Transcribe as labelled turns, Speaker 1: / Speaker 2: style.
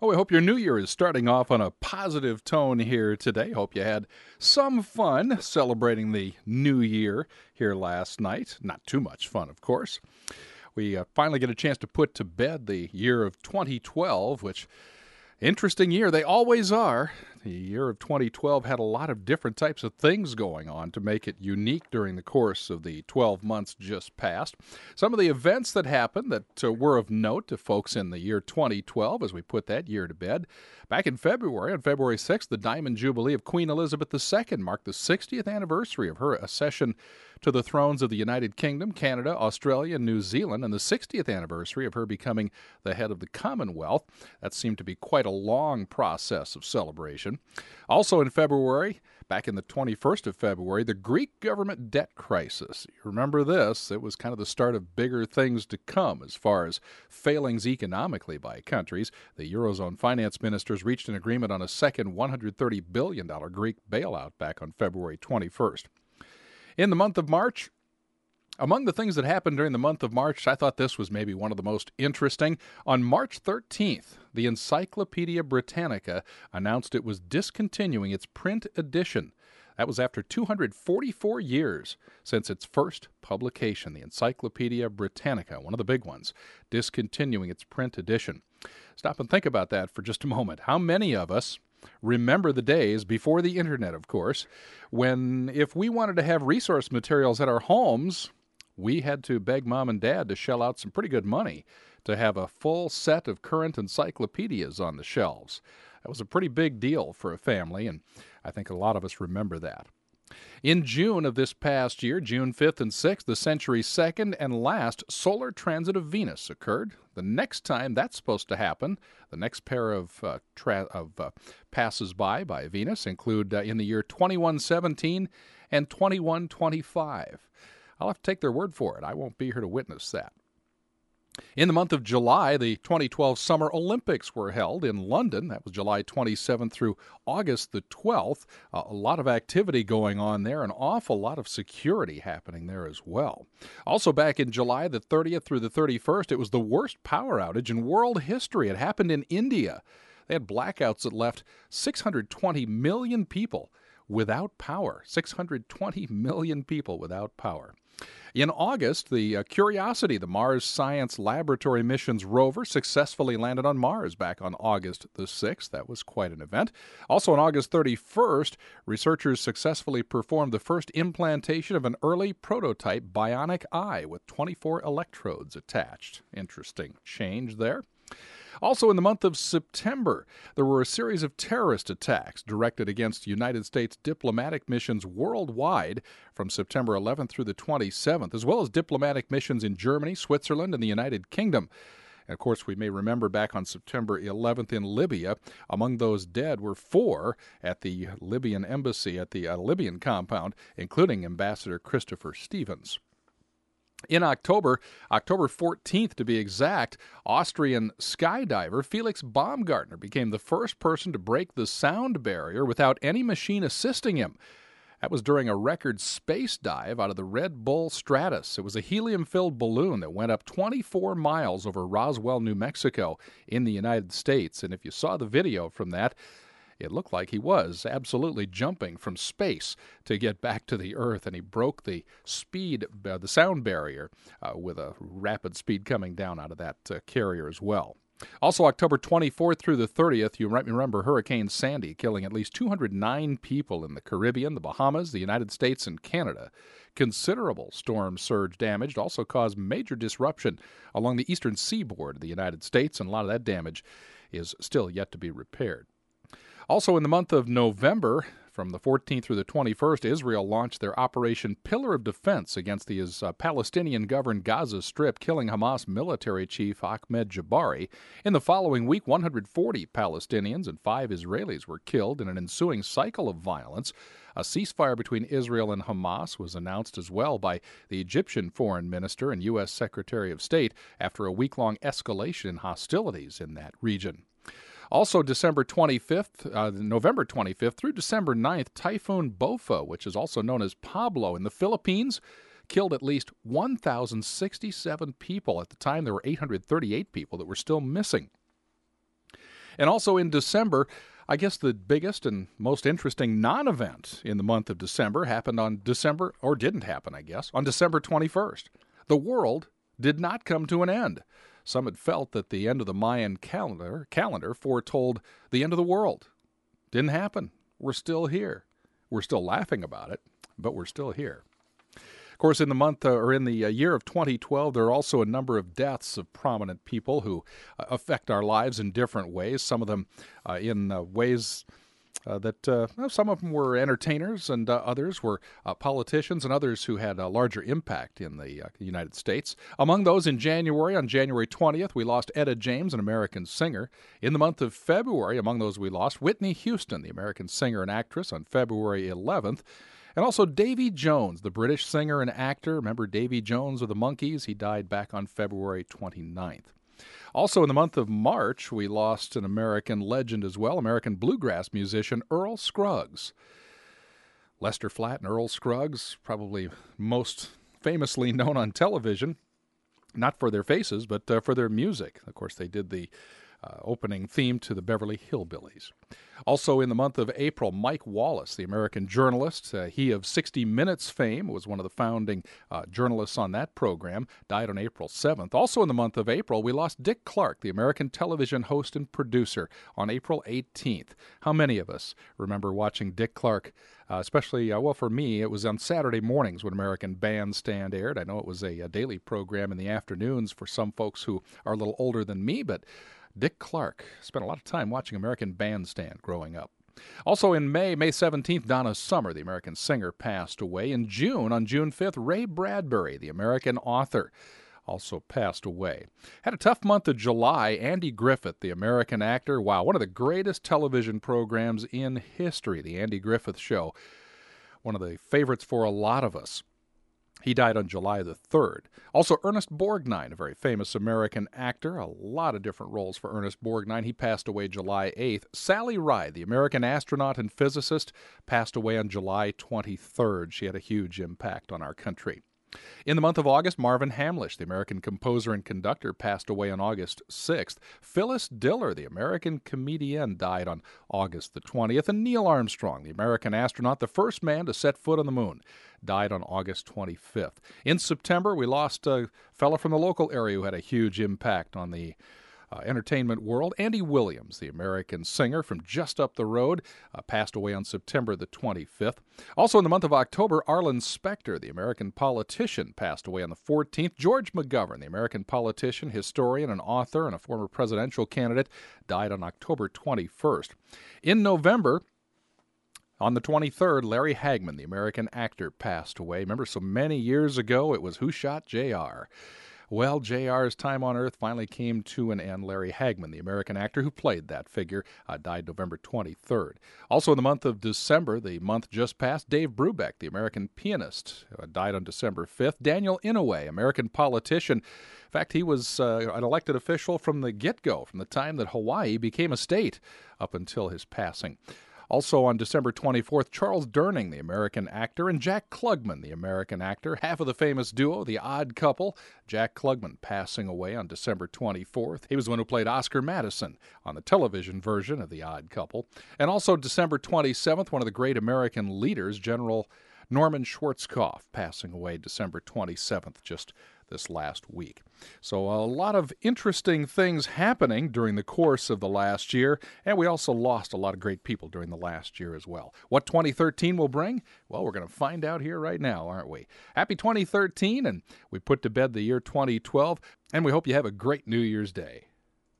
Speaker 1: Oh, I hope your new year is starting off on a positive tone here today. Hope you had some fun celebrating the new year here last night. Not too much fun, of course. We finally get a chance to put to bed the year of 2012, which interesting year. They always are. The year of 2012 had a lot of different types of things going on to make it unique during the course of the 12 months just past. Some of the events that happened that were of note to folks in the year 2012 as we put that year to bed. Back in February, on February 6th, the Diamond Jubilee of Queen Elizabeth II marked the 60th anniversary of her accession to the thrones of the United Kingdom, Canada, Australia, and New Zealand, and the 60th anniversary of her becoming the head of the Commonwealth. That seemed to be quite a long process of celebration. Also in February, back in the 21st of February, the Greek government debt crisis. You remember this? It was kind of the start of bigger things to come as far as failings economically by countries. The Eurozone finance ministers reached an agreement on a second $130 billion Greek bailout back on February 21st. In the month of March, among the things that happened during the month of March, I thought this was maybe one of the most interesting. On March 13th, the Encyclopedia Britannica announced it was discontinuing its print edition. That was after 244 years since its first publication, the Encyclopedia Britannica, one of the big ones, discontinuing its print edition. Stop and think about that for just a moment. How many of us remember the days before the internet, of course, when if we wanted to have resource materials at our homes, we had to beg mom and dad to shell out some pretty good money to have a full set of current encyclopedias on the shelves. That was a pretty big deal for a family, and I think a lot of us remember that. In June of this past year, June 5th and 6th, the century's second and last solar transit of Venus occurred. The next time that's supposed to happen, the next pair of passes by Venus include in the year 2117 and 2125. I'll have to take their word for it. I won't be here to witness that. In the month of July, the 2012 Summer Olympics were held in London. That was July 27th through August the 12th. A lot of activity going on there, an awful lot of security happening there as well. Also back in July the 30th through the 31st, it was the worst power outage in world history. It happened in India. They had blackouts that left 620 million people without power. 620 million people without power. In August, the Curiosity, the Mars Science Laboratory mission's rover, successfully landed on Mars back on August the 6th. That was quite an event. Also on August 31st, researchers successfully performed the first implantation of an early prototype bionic eye with 24 electrodes attached. Interesting change there. Also in the month of September, there were a series of terrorist attacks directed against United States diplomatic missions worldwide from September 11th through the 27th, as well as diplomatic missions in Germany, Switzerland, and the United Kingdom. And of course, we may remember back on September 11th in Libya, among those dead were 4 at the Libyan embassy at the Libyan compound, including Ambassador Christopher Stevens. In October 14th to be exact, Austrian skydiver Felix Baumgartner became the first person to break the sound barrier without any machine assisting him. That was during a record space dive out of the Red Bull Stratus. It was a helium-filled balloon that went up 24 miles over Roswell, New Mexico in the United States. And if you saw the video from that, it looked like he was absolutely jumping from space to get back to the Earth, and he broke the sound barrier with a rapid speed coming down out of that carrier as well. Also, October 24th through the 30th, you might remember Hurricane Sandy killing at least 209 people in the Caribbean, the Bahamas, the United States, and Canada. Considerable storm surge damage also caused major disruption along the eastern seaboard of the United States, and a lot of that damage is still yet to be repaired. Also in the month of November, from the 14th through the 21st, Israel launched their Operation Pillar of Defense against the Palestinian-governed Gaza Strip, killing Hamas military chief Ahmed Jabari. In the following week, 140 Palestinians and 5 Israelis were killed in an ensuing cycle of violence. A ceasefire between Israel and Hamas was announced as well by the Egyptian foreign minister and U.S. Secretary of State after a week-long escalation in hostilities in that region. Also, November 25th through December 9th, Typhoon Bopha, which is also known as Pablo in the Philippines, killed at least 1,067 people. At the time, there were 838 people that were still missing. And also in December, I guess the biggest and most interesting non-event in the month of December happened on December, or didn't happen, I guess, on December 21st. The world did not come to an end. Some had felt that the end of the Mayan calendar foretold the end of the world. Didn't happen. We're still here. We're still laughing about it, but we're still here. Of course, in the year of 2012, there are also a number of deaths of prominent people who affect our lives in different ways. Some of them in ways that some of them were entertainers, and others were politicians, and others who had a larger impact in the United States. Among those on January 20th, we lost Etta James, an American singer. In the month of February, among those we lost, Whitney Houston, the American singer and actress, on February 11th. And also Davy Jones, the British singer and actor. Remember Davy Jones of the Monkees? He died back on February 29th. Also in the month of March, we lost an American legend as well, American bluegrass musician Earl Scruggs. Lester Flatt and Earl Scruggs, probably most famously known on television, not for their faces, but for their music. Of course, they did the opening theme to the Beverly Hillbillies. Also in the month of April, Mike Wallace, the American journalist, he of 60 Minutes fame, was one of the founding journalists on that program, died on April 7th. Also in the month of April, we lost Dick Clark, the American television host and producer, on April 18th. How many of us remember watching Dick Clark, especially, for me, it was on Saturday mornings when American Bandstand aired. I know it was a daily program in the afternoons for some folks who are a little older than me, but Dick Clark spent a lot of time watching American Bandstand growing up. Also in May 17th, Donna Summer, the American singer, passed away. In June, on June 5th, Ray Bradbury, the American author, also passed away. Had a tough month of July. Andy Griffith, the American actor, wow, one of the greatest television programs in history, The Andy Griffith Show. One of the favorites for a lot of us. He died on July the 3rd. Also, Ernest Borgnine, a very famous American actor. A lot of different roles for Ernest Borgnine. He passed away July 8th. Sally Ride, the American astronaut and physicist, passed away on July 23rd. She had a huge impact on our country. In the month of August, Marvin Hamlish, the American composer and conductor, passed away on August 6th. Phyllis Diller, the American comedian, died on August the 20th. And Neil Armstrong, the American astronaut, the first man to set foot on the moon, died on August 25th. In September, we lost a fellow from the local area who had a huge impact on the entertainment world. Andy Williams, the American singer from just up the road, passed away on September the 25th. Also in the month of October, Arlen Specter, the American politician, passed away on the 14th. George McGovern, the American politician, historian, and author, and a former presidential candidate, died on October 21st. In November, on the 23rd, Larry Hagman, the American actor, passed away. Remember, so many years ago, it was Who Shot J.R.? Well, J.R.'s time on Earth finally came to an end. Larry Hagman, the American actor who played that figure, died November 23rd. Also in the month of December, the month just passed, Dave Brubeck, the American pianist, died on December 5th. Daniel Inouye, American politician. In fact, he was an elected official from the get-go, from the time that Hawaii became a state up until his passing. Also on December 24th, Charles Durning, the American actor, and Jack Klugman, the American actor, half of the famous duo, The Odd Couple. Jack Klugman passing away on December 24th. He was the one who played Oscar Madison on the television version of The Odd Couple. And also December 27th, one of the great American leaders, General Norman Schwarzkopf, passing away December 27th, just this last week. So a lot of interesting things happening during the course of the last year, and we also lost a lot of great people during the last year as well. What 2013 will bring? Well, we're going to find out here right now, aren't we? Happy 2013, and we put to bed the year 2012, and we hope you have a great New Year's Day.